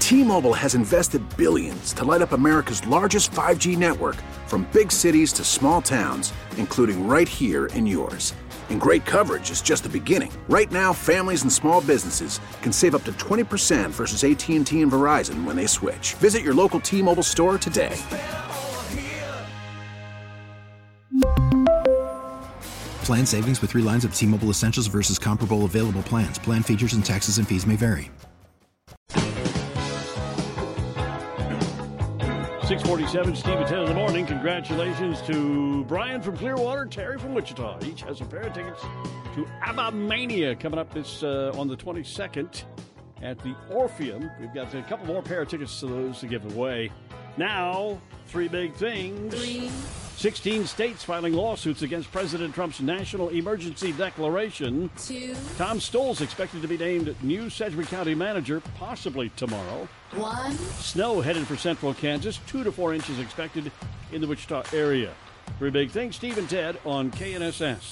T-Mobile has invested billions to light up America's largest 5G network, from big cities to small towns, including right here in yours. And great coverage is just the beginning. Right now, families and small businesses can save up to 20% versus AT&T and Verizon when they switch. Visit your local T-Mobile store today. Plan savings with 3 lines of T-Mobile Essentials versus comparable available plans. Plan features and taxes and fees may vary. 6:47, Steve at 10 in the morning. Congratulations to Brian from Clearwater, Terry from Wichita. Each has a pair of tickets to ABBA Mania coming up this on the 22nd at the Orpheum. We've got a couple more pair of tickets to those to give away. Now, 3 big things. 16 states filing lawsuits against President Trump's national emergency declaration. 2. Tom Stoll's expected to be named new Sedgwick County manager, possibly tomorrow. 1. Snow headed for central Kansas, 2 to 4 inches expected in the Wichita area. 3 big things, Steve and Ted on KNSS.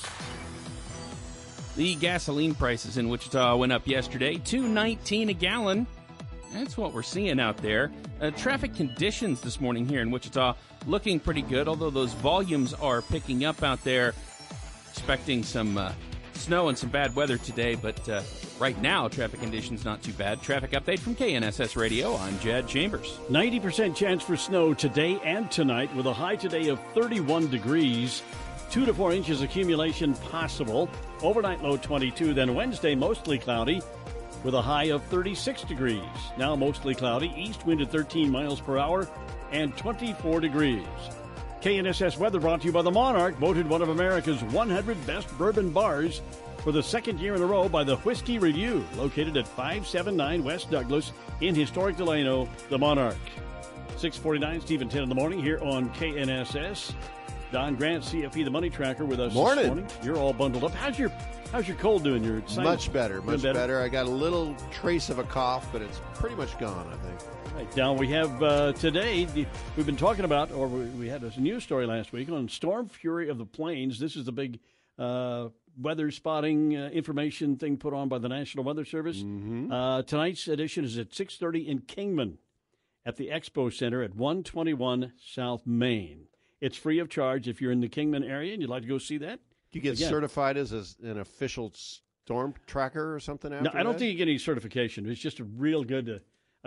The gasoline prices in Wichita went up yesterday, $2.19 a gallon. That's what we're seeing out there. Traffic conditions this morning here in Wichita looking pretty good, although those volumes are picking up out there. Expecting some snow and some bad weather today, but right now traffic conditions not too bad. Traffic update from KNSS Radio. I'm Jed Chambers. 90% chance for snow today and tonight with a high today of 31 degrees. 2 to 4 inches accumulation possible. Overnight low 22. Then Wednesday mostly cloudy with a high of 36 degrees. Now mostly cloudy, east wind at 13 miles per hour and 24 degrees. KNSS weather brought to you by the Monarch, voted one of America's 100 best bourbon bars for the second year in a row by the Whiskey Review, located at 579 West Douglas in historic Delano, the Monarch. 6:49, Steve and 10 in the morning here on KNSS. Don Grant, CFP, the Money Tracker, with us this morning. You're all bundled up. How's your cold doing? Your much better. I got a little trace of a cough, but it's pretty much gone, I think. Right. Now, we have today, we've been talking about, or we had a news story last week on Storm Fury of the Plains. This is the big weather spotting information thing put on by the National Weather Service. Mm-hmm. Tonight's edition is at 6:30 in Kingman at the Expo Center at 121 South Main. It's free of charge if you're in the Kingman area and you'd like to go see that. Do you get certified as an official storm tracker or something after No, I don't that? think you get any certification. It's just a real good,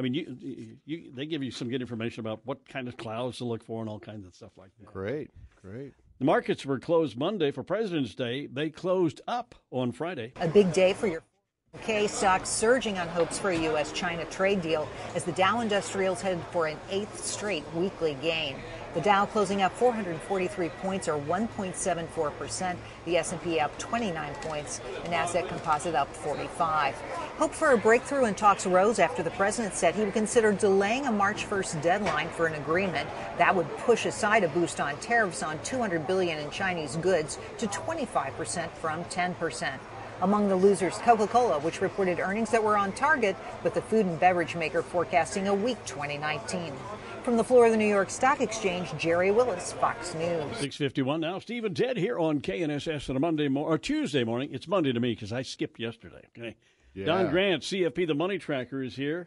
they give you some good information about what kind of clouds to look for and all kinds of stuff like that. Great. The markets were closed Monday for President's Day. They closed up on Friday. A big day for your K stocks surging on hopes for a U.S.-China trade deal as the Dow Industrials headed for an 8th straight weekly gain. The Dow closing up 443 points, or 1.74%. The S&P up 29 points. The Nasdaq Composite up 45. Hope for a breakthrough in talks rose after the president said he would consider delaying a March 1st deadline for an agreement. That would push aside a boost on tariffs on $200 billion in Chinese goods to 25% from 10%. Among the losers, Coca-Cola, which reported earnings that were on target, but the food and beverage maker forecasting a weak 2019. From the floor of the New York Stock Exchange, Jerry Willis, Fox News. 6:51 now. Steve and Ted here on KNSS on a Tuesday morning. It's Monday to me because I skipped yesterday. Okay. Yeah. Don Grant, CFP, the Money Tracker, is here.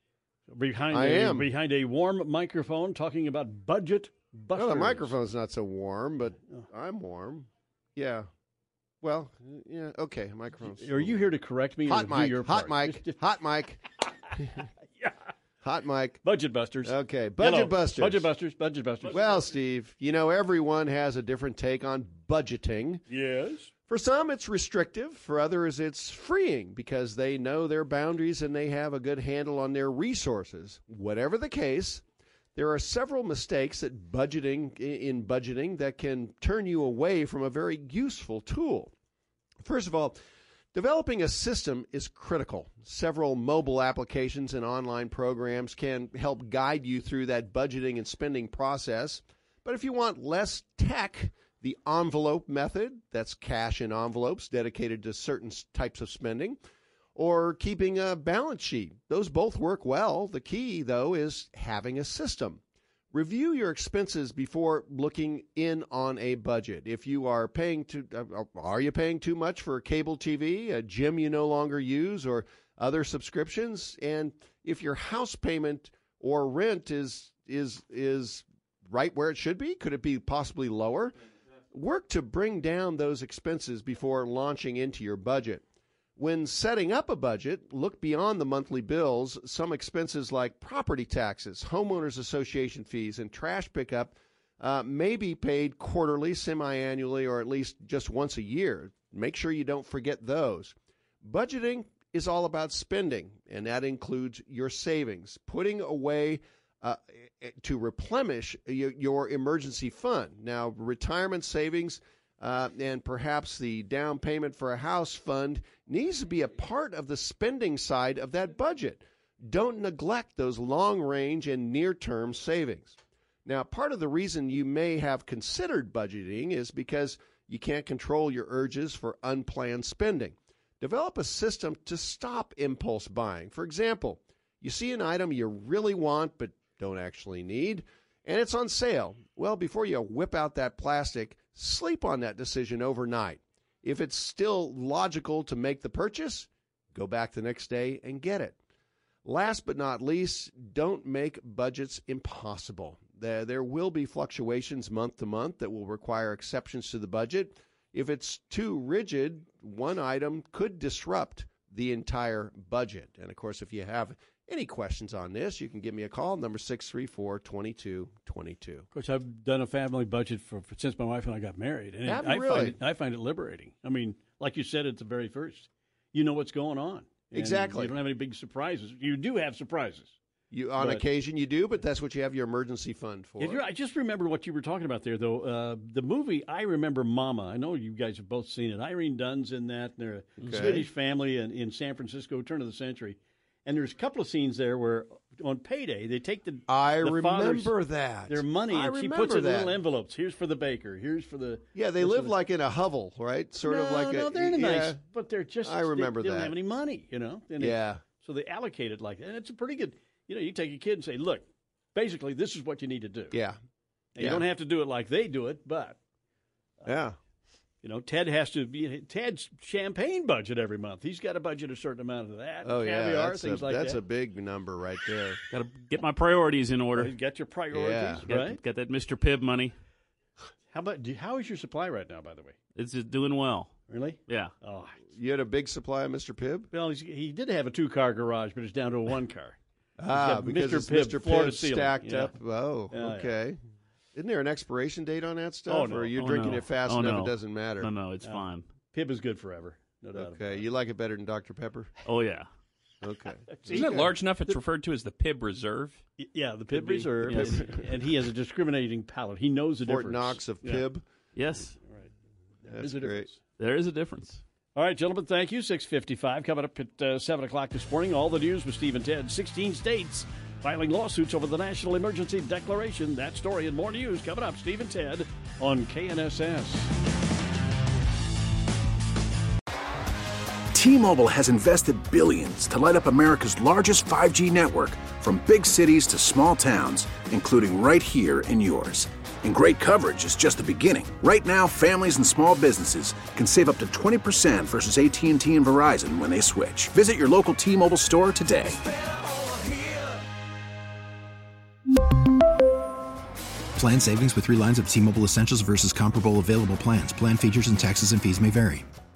Behind a warm microphone, talking about budget busters. Well, the microphone's not so warm, but I'm warm. Yeah. Well, yeah. Okay. Microphone's. Are you here to correct me? Hot mic. Your Hot part? mic. Hot mic. Yeah. Hot mic. Budget busters. Okay. Budget busters. Budget busters. Budget busters. Well, Steve, everyone has a different take on budgeting. Yes. For some, it's restrictive. For others, it's freeing because they know their boundaries and they have a good handle on their resources. Whatever the case, there are several mistakes in budgeting that can turn you away from a very useful tool. First of all, developing a system is critical. Several mobile applications and online programs can help guide you through that budgeting and spending process. But if you want less tech, the envelope method, that's cash in envelopes dedicated to certain types of spending, or keeping a balance sheet. Those both work well. The key, though, is having a system. Review your expenses before looking in on a budget. If you are are you paying too much for cable TV, a gym you no longer use, or other subscriptions? And if your house payment or rent is right where it should be? Could it be possibly lower? Work to bring down those expenses before launching into your budget. When setting up a budget, look beyond the monthly bills. Some expenses like property taxes, homeowners association fees, and trash pickup may be paid quarterly, semi-annually, or at least just once a year. Make sure you don't forget those. Budgeting is all about spending, and that includes your savings, putting away to replenish your emergency fund. Now, retirement savings and perhaps the down payment for a house fund needs to be a part of the spending side of that budget. Don't neglect those long-range and near-term savings. Now, part of the reason you may have considered budgeting is because you can't control your urges for unplanned spending. Develop a system to stop impulse buying. For example, you see an item you really want but don't actually need, and it's on sale. Well, before you whip out that plastic, sleep on that decision overnight. If it's still logical to make the purchase, go back the next day and get it. Last but not least, don't make budgets impossible. There will be fluctuations month to month that will require exceptions to the budget. If it's too rigid, one item could disrupt the entire budget. And, of course, if you have any questions on this, you can give me a call, number 634-2222. Of course, I've done a family budget since my wife and I got married. And I find it liberating. I mean, like you said at the very first, you know what's going on. Exactly. You don't have any big surprises. You do have surprises. On occasion you do, but that's what you have your emergency fund for. I just remember what you were talking about there, though. The movie, I Remember Mama. I know you guys have both seen it. Irene Dunn's in that. And they're a Swedish family in San Francisco, turn of the century. And there's a couple of scenes there where on payday they take their money and she puts it in little envelopes. Here's for the baker. Here's for the they live like in a hovel, right? They're in a nice, but they're just I remember they that. don't have any money, And so they allocate it like that. And it's a pretty good. You take a kid and say, look, basically this is what you need to do. Yeah. And you don't have to do it like they do it, but Ted's champagne budget every month. He's got to budget a certain amount of that. Oh, caviar, things like that. That's a big number right there. Got to get my priorities in order. You got your priorities, right? Got that Mr. Pibb money. How is your supply right now, by the way? It's doing well. Really? Yeah. Oh, you had a big supply of Mr. Pibb? Well, he did have a 2-car garage, but it's down to a 1-car. Because Mr. Pibb stacked up. Oh, okay. Isn't there an expiration date on that stuff? Oh, no. Or you're drinking it fast enough it doesn't matter? No, it's fine. Pibb is good forever. No doubt. Okay. You like it better than Dr. Pepper? Oh, yeah. Okay. Isn't it large enough it's referred to as the Pibb Reserve? Yeah, the Pibb Reserve. Yes. And he has a discriminating palate. He knows the difference. Fort Knox of Pibb? Yes. Right. That's great. There is a difference. All right, gentlemen, thank you. 6:55 coming up at 7 o'clock this morning. All the news with Steve and Ted. 16 states filing lawsuits over the National Emergency Declaration. That story and more news coming up. Steve and Ted on KNSS. T-Mobile has invested billions to light up America's largest 5G network, from big cities to small towns, including right here in yours. And great coverage is just the beginning. Right now, families and small businesses can save up to 20% versus AT&T and Verizon when they switch. Visit your local T-Mobile store today. Plan savings with 3 lines of T-Mobile Essentials versus comparable available plans. Plan features and taxes and fees may vary.